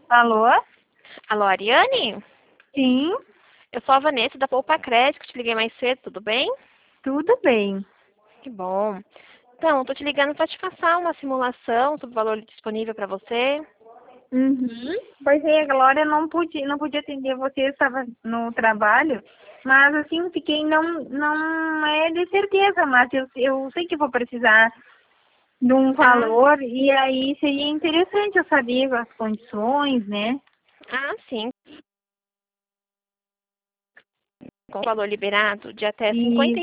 Alô? Alô, Ariane? Sim, Eu sou a Vanessa da Poupa Crédito, te liguei mais cedo, tudo bem? tudo bem. Que bom. Então, tô te ligando para te passar uma simulação sobre o valor disponível para você. Uhum. Pois é, a Glória não podia atender você, estava no trabalho, mas assim, fiquei, não é de certeza, mas eu sei que vou precisar de um Ah, valor e aí seria interessante eu saber as condições, né? sim, com valor liberado de até R$ E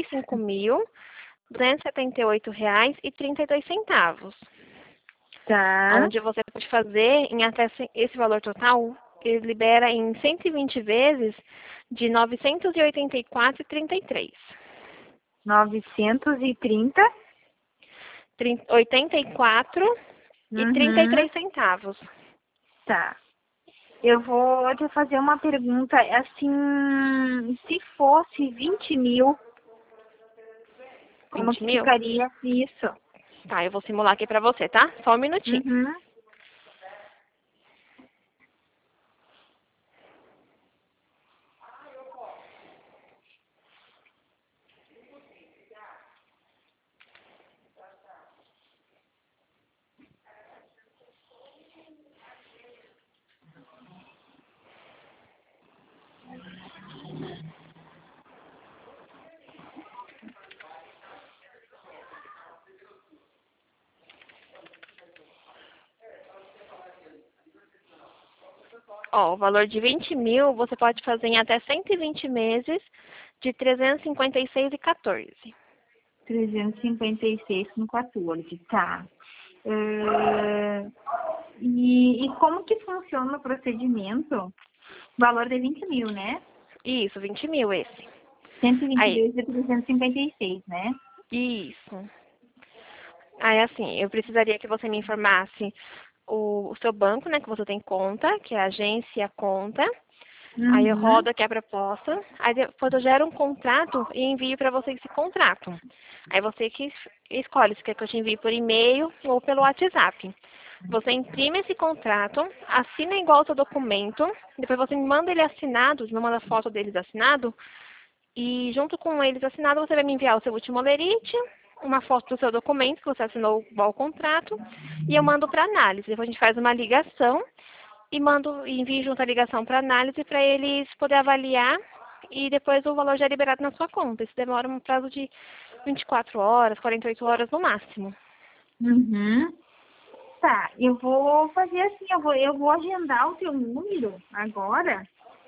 55.278,32, tá, onde você pode fazer em até esse valor total, ele libera em 120 vezes de R$ 984,33. 930. 84,33 Uhum. centavos. Tá. Eu vou te fazer uma pergunta, assim, se fosse 20 mil, como 20 que mil? ficaria isso? Tá, eu vou simular aqui pra você, tá? Só um minutinho. Uhum. Ó, o valor de 20 mil você pode fazer em até 120 meses de 356,14. 356 com 14, tá. E como que funciona o procedimento? Valor de 20 mil, né? Isso, 20 mil esse. Cento e vinte Aí, vezes de 356, né? isso. Aí, assim, eu precisaria que você me informasse o seu banco, né, que você tem conta, que é a agência conta. Aí eu Uhum. rodo aqui a proposta, aí depois eu gero um contrato e envio para você esse contrato. Aí você que escolhe se quer que eu te envie por e-mail ou pelo WhatsApp. Você imprime esse contrato, assina igual o seu documento, depois você me manda ele assinado, me manda foto deles assinado, e junto com eles assinado você vai me enviar o seu último holerite, uma foto do seu documento que você assinou igual o contrato, e eu mando para análise. Depois a gente faz uma ligação e mando e envio junto a ligação para análise para eles poder avaliar e depois o valor já é liberado na sua conta. Isso demora um prazo de 24 horas, 48 horas no máximo. Uhum. Tá, eu vou fazer assim, eu vou agendar o teu número agora.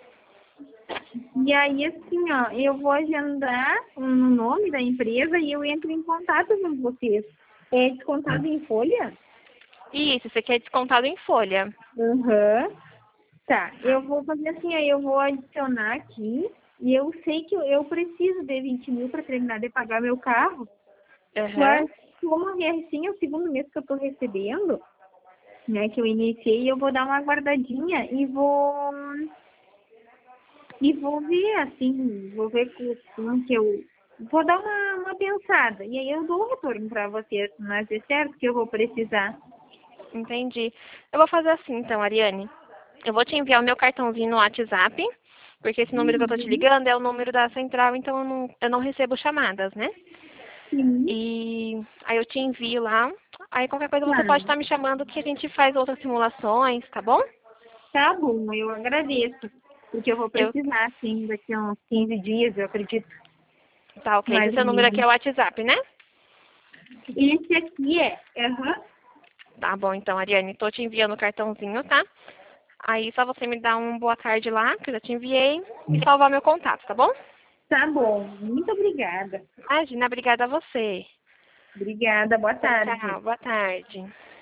E aí, assim, ó, eu vou agendar o nome da empresa e eu entro em contato com vocês. É descontado em folha? Isso, isso aqui é descontado em folha. Aham. Tá, Tá. eu vou fazer assim, aí eu vou adicionar aqui. E eu sei que eu preciso de 20 mil para terminar de pagar meu carro. Aham. Mas como é assim, é o segundo mês que eu estou recebendo, né, que eu iniciei, eu vou dar uma guardadinha e vou ver, assim, vou ver como que eu vou dar uma pensada. E aí eu dou um retorno para vocês, mas é certo que eu vou precisar. Entendi. Eu vou fazer assim então, Ariane. Eu vou te enviar o meu cartãozinho no WhatsApp, porque esse número que eu tô te Uhum. ligando é o número da central, então eu não recebo chamadas, né? Sim, E aí eu te envio lá. Aí qualquer coisa tá. você pode estar me chamando que a gente faz outras simulações, tá bom? Tá bom, eu agradeço. Porque eu vou Eu, precisar, sim, daqui a uns 15 dias, eu acredito, tá ok. mais Esse ou seu número aqui é menos. o WhatsApp, né? Esse aqui é. Aham. Tá bom, então, Ariane, tô te enviando o cartãozinho, tá? Aí só você me dá um boa tarde lá, que eu já te enviei, e salvar meu contato, tá bom? Tá bom. Muito obrigada. Imagina, obrigada a você. Obrigada. Boa Tchau, tarde. tchau. Boa tarde.